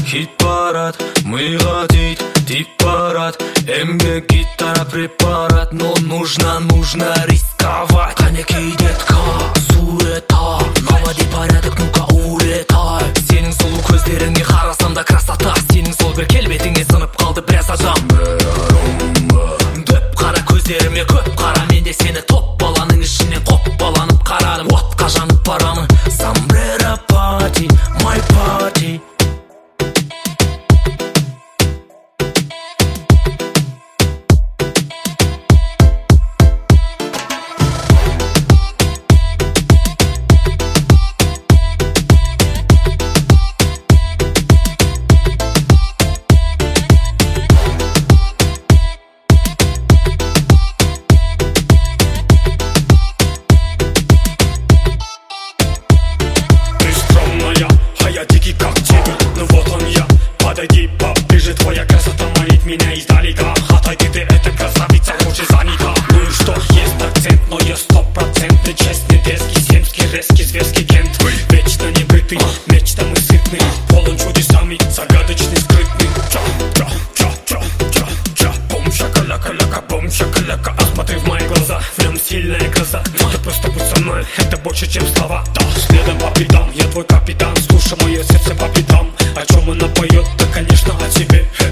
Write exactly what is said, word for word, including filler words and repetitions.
Хит-парад, мыға дейді тип-парад. Эмгек, гитара, препарат. Но нужно, нужно рисковать. Қанекей, детка, суета. Наводи порядок, ну-ка улетай. Сенің сұлу көздеріңе қарасам да красота. Сенің сол бір келбетіңе сынып қалды біраз адам. Дөп қара көздеріме көп қара. Мен де сені топ баланың ішінен қоппаланып қарадым. Отқа жанып барамын. Sombrero party, my party. Дикий как тигр, ну вот он я. Подойди поближе, твоя красота манит меня издалека. Отойди ты, эта красавица уже занята. Ну и что, есть акцент, но я стопроцентный, честный, резкий, земский, резкий, зверский кент. Вечно небритый, нечто мы сытный, полон чудесами, загадочный, скрытный. Ча, ча, ча, ча, ча, ча, бум, шакаляка, ляка, бум, шакаляка. А смотри в мои глаза, в нем сильная гроза. Ты просто будь со мной, это больше, чем слова. Да, следом по пятам, я твой капитан. Слушай мое сердце по пятам. О чем она поет, да конечно о тебе.